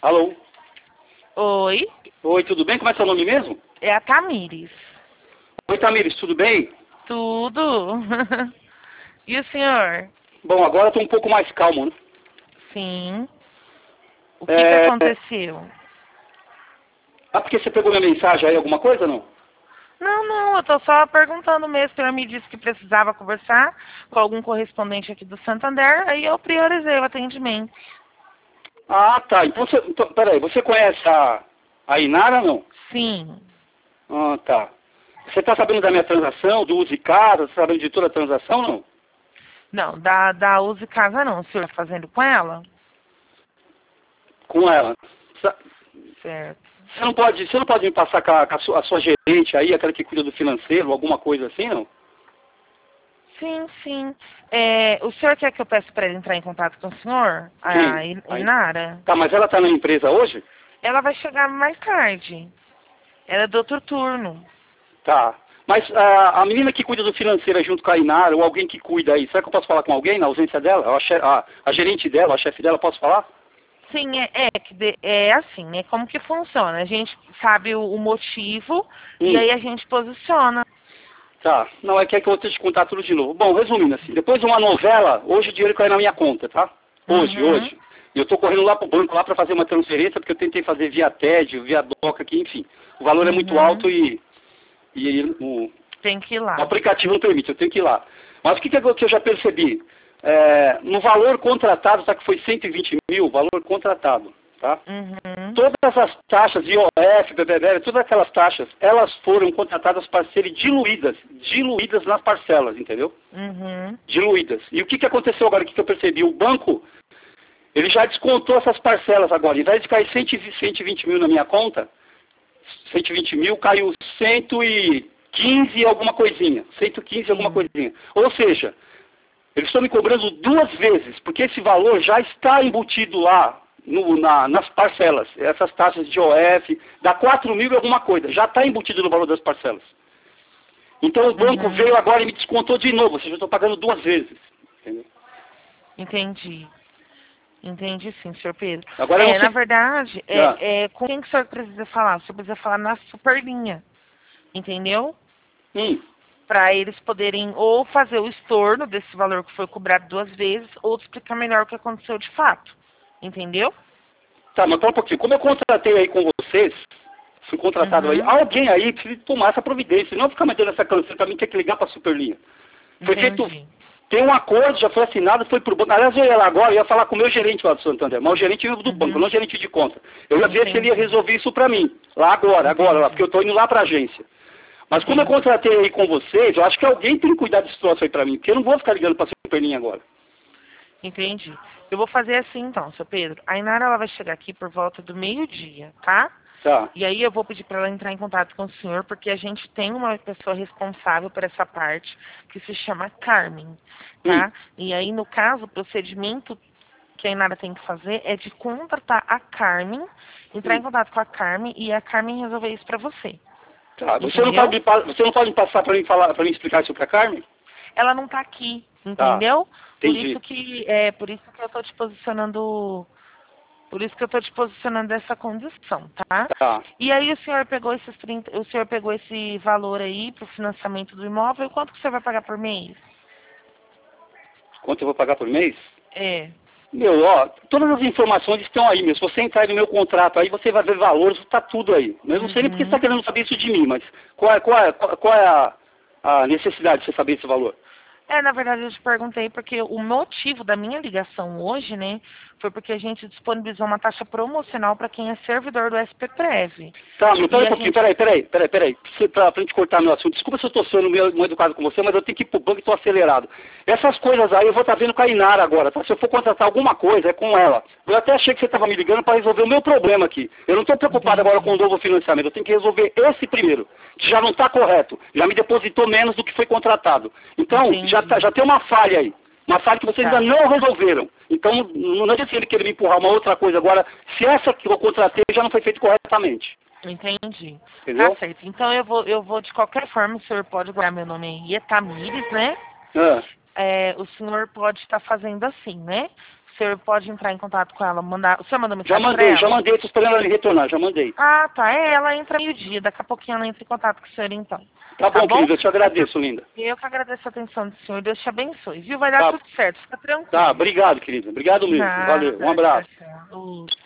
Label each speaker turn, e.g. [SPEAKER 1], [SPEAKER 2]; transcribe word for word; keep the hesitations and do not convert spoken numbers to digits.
[SPEAKER 1] Alô?
[SPEAKER 2] Oi,
[SPEAKER 1] Oi, tudo bem? Como é seu nome mesmo?
[SPEAKER 2] é a Tamires.
[SPEAKER 1] Oi, Tamires, tudo bem?
[SPEAKER 2] Tudo? E o senhor?
[SPEAKER 1] Bom, agora eu tô um pouco mais calmo, né?
[SPEAKER 2] Sim. O que que
[SPEAKER 1] É...
[SPEAKER 2] aconteceu?
[SPEAKER 1] Ah, porque você pegou minha mensagem aí, alguma coisa, não?
[SPEAKER 2] Não, não, eu tô só perguntando mesmo. O senhor me disse que precisava conversar com algum correspondente aqui do Santander, aí eu priorizei o atendimento.
[SPEAKER 1] Ah, tá. Então, você... então peraí, você conhece a, a Inara, não?
[SPEAKER 2] Sim.
[SPEAKER 1] Ah, tá. Você tá sabendo da minha transação, do uso de casa, tá sabendo de toda a transação, não?
[SPEAKER 2] Não, da, da Use Casa não. O senhor tá fazendo com ela?
[SPEAKER 1] Com ela. Sa-
[SPEAKER 2] Certo.
[SPEAKER 1] Você não pode, você não pode me passar com a, com a sua, a sua gerente aí, aquela que cuida do financeiro, alguma coisa assim, não?
[SPEAKER 2] Sim, sim. É, o senhor quer que eu peça para ele entrar em contato com o senhor? A
[SPEAKER 1] Quem?
[SPEAKER 2] In-
[SPEAKER 1] A In-
[SPEAKER 2] Inara?
[SPEAKER 1] Tá, mas ela tá na empresa hoje?
[SPEAKER 2] Ela vai chegar mais tarde. Ela é do outro turno.
[SPEAKER 1] Tá. Mas a, a menina que cuida do financeiro é junto com a Inara, ou alguém que cuida aí, será que eu posso falar com alguém na ausência dela? A, che- a, a gerente dela, a chefe dela, posso falar?
[SPEAKER 2] Sim, é, é, que de- é assim, né? Como que funciona? A gente sabe o, o motivo e
[SPEAKER 1] Hum,
[SPEAKER 2] aí a gente posiciona.
[SPEAKER 1] tá. Não, é que, é que eu vou ter que contar tudo de novo. Bom, resumindo assim, depois de uma novela, hoje o dinheiro cai na minha conta, tá? Hoje,
[SPEAKER 2] Uhum,
[SPEAKER 1] hoje. E eu tô correndo lá pro banco lá para fazer uma transferência, porque eu tentei fazer via T E D, via DOCA aqui, enfim. O valor é muito alto
[SPEAKER 2] uhum.
[SPEAKER 1] e, e o,
[SPEAKER 2] Tem que ir
[SPEAKER 1] o
[SPEAKER 2] lá.
[SPEAKER 1] aplicativo não permite, eu tenho que ir lá. Mas o que, que eu que eu já percebi? É, no valor contratado, tá que foi cento e vinte mil, valor contratado, tá?
[SPEAKER 2] Uhum,
[SPEAKER 1] Todas as taxas, I O F, B B B, todas aquelas taxas, elas foram contratadas para serem diluídas, diluídas nas parcelas, entendeu?
[SPEAKER 2] uhum,
[SPEAKER 1] Diluídas. E o que, que aconteceu agora, o que, que eu percebi? O banco, ele já descontou essas parcelas agora. Em vez de cair cento e vinte mil na minha conta, cento e vinte mil caiu cento e quinze alguma coisinha, cento e quinze alguma
[SPEAKER 2] sim.
[SPEAKER 1] coisinha. Ou seja, eles estão me cobrando duas vezes, porque esse valor já está embutido lá no- na- nas parcelas. Essas taxas de I O F, dá quatro mil e alguma coisa, já está embutido no valor das parcelas. Então o banco
[SPEAKER 2] Uhum.
[SPEAKER 1] veio agora e me descontou de novo, ou seja, eu estou pagando duas vezes. Entendeu?
[SPEAKER 2] Entendi. Entendi sim, senhor Pedro.
[SPEAKER 1] Agora eu não
[SPEAKER 2] É, na
[SPEAKER 1] sei.
[SPEAKER 2] verdade,
[SPEAKER 1] Ah,
[SPEAKER 2] é, é, com quem que o senhor precisa falar? O senhor precisa falar na superlinha. Entendeu?
[SPEAKER 1] hum,
[SPEAKER 2] Para eles poderem ou fazer o estorno desse valor que foi cobrado duas vezes, ou explicar melhor o que aconteceu de fato. Entendeu?
[SPEAKER 1] tá, mas pera um pouquinho. Como eu contratei aí com vocês, fui contratado aí,
[SPEAKER 2] Uhum.
[SPEAKER 1] alguém aí precisa tomar essa providência, não ficar metendo essa canseira para mim ter que ligar para a Superlinha. Foi feito,
[SPEAKER 2] Entendi.
[SPEAKER 1] tem um acordo, já foi assinado, foi pro banco. Aliás, eu ia lá agora, eu ia falar com o meu gerente lá do Santander, mas o gerente veio do banco,
[SPEAKER 2] Uhum.
[SPEAKER 1] não o gerente de conta. Eu ia ver se ele ia
[SPEAKER 2] Entendi.
[SPEAKER 1] resolver isso para mim, lá agora, agora, lá, porque
[SPEAKER 2] Entendi.
[SPEAKER 1] eu estou indo lá para a agência. Mas como eu
[SPEAKER 2] Entendi.
[SPEAKER 1] contratei aí com vocês, eu acho que alguém tem que cuidar desse troço aí para mim, porque eu não vou ficar ligando para a Superlinha agora.
[SPEAKER 2] Entendi. Eu vou fazer assim então, seu Pedro. A Inara ela vai chegar aqui por volta do meio-dia, tá?
[SPEAKER 1] Tá.
[SPEAKER 2] E aí eu vou pedir para ela entrar em contato com o senhor, porque a gente tem uma pessoa responsável por essa parte, que se chama Carmen,
[SPEAKER 1] Hum,
[SPEAKER 2] tá? E aí, no caso, o procedimento que a Inara tem que fazer é de contratar a Carmen, entrar em
[SPEAKER 1] hum.
[SPEAKER 2] contato com a Carmen e a Carmen resolver isso para você.
[SPEAKER 1] Tá. Você não pode
[SPEAKER 2] Entendeu?
[SPEAKER 1] me, pa- você não pode me passar para mim falar, para mim explicar isso para Carmen?
[SPEAKER 2] Ela não tá aqui,
[SPEAKER 1] Tá.
[SPEAKER 2] entendeu? Por
[SPEAKER 1] Entendi.
[SPEAKER 2] isso que é, por isso que eu tô te posicionando, por isso que eu tô te posicionando dessa condição, tá?
[SPEAKER 1] Tá.
[SPEAKER 2] E aí o senhor pegou esses trinta, o senhor pegou esse valor aí pro financiamento do imóvel, quanto que você vai pagar por mês?
[SPEAKER 1] Quanto eu vou pagar por mês?
[SPEAKER 2] É.
[SPEAKER 1] Meu, ó, todas as informações estão aí, meu. Se você entrar no meu contrato aí, você vai ver valores, está tudo aí. Eu não sei nem porque você está
[SPEAKER 2] Uhum.
[SPEAKER 1] querendo saber isso de mim, mas qual é, qual é, qual qual é a, a necessidade de você saber esse valor?
[SPEAKER 2] É, na verdade eu te perguntei porque o motivo da minha ligação hoje, né, foi porque a gente disponibilizou uma taxa promocional para quem é servidor do S P Prev.
[SPEAKER 1] Tá, meu, peraí
[SPEAKER 2] E
[SPEAKER 1] um
[SPEAKER 2] a
[SPEAKER 1] pouquinho,
[SPEAKER 2] gente
[SPEAKER 1] peraí, peraí, peraí, peraí. Pra, pra, pra gente cortar meu assunto. Desculpa se eu tô sendo meio, meio educado com você, mas eu tenho que ir pro banco e tô acelerado. Essas coisas aí eu vou estar vendo com a Inara agora, tá? Se eu for contratar alguma coisa, é com ela. Eu até achei que você estava me ligando para resolver o meu problema aqui. Eu não estou preocupado agora com o
[SPEAKER 2] entendi.
[SPEAKER 1] novo financiamento, eu tenho que resolver esse primeiro, que já não está correto. Já me depositou menos do que foi contratado. Então, já, tá,
[SPEAKER 2] Entendi.
[SPEAKER 1] já tem uma falha aí. Uma falha que vocês ainda
[SPEAKER 2] Tá.
[SPEAKER 1] não resolveram. Então, não adianta ele querer me empurrar uma outra coisa agora, se essa que eu contratei já não foi feita corretamente.
[SPEAKER 2] Entendi. Tá
[SPEAKER 1] Entendeu?
[SPEAKER 2] certo. Então eu vou, eu vou de qualquer forma, o senhor pode guardar meu nome aí, é Tamires, né?
[SPEAKER 1] Ah,
[SPEAKER 2] É, o senhor pode estar fazendo assim, né? O senhor pode entrar em contato com ela, mandar. O senhor mandou
[SPEAKER 1] Já
[SPEAKER 2] mensagem pra
[SPEAKER 1] mandei,
[SPEAKER 2] ela?
[SPEAKER 1] já mandei, tô esperando ela retornar, já mandei.
[SPEAKER 2] Ah, tá. É, ela entra meio-dia. Daqui a pouquinho ela entra em contato com o senhor, então.
[SPEAKER 1] Tá,
[SPEAKER 2] Tá
[SPEAKER 1] bom,
[SPEAKER 2] bom?
[SPEAKER 1] querida, eu te agradeço, linda.
[SPEAKER 2] Eu que agradeço a atenção do senhor. Deus te abençoe, viu? Vai dar
[SPEAKER 1] Tá.
[SPEAKER 2] tudo certo. Fica tranquilo.
[SPEAKER 1] Tá, obrigado, querida. Obrigado mesmo.
[SPEAKER 2] Nada,
[SPEAKER 1] Valeu, um abraço.
[SPEAKER 2] tchau, tchau.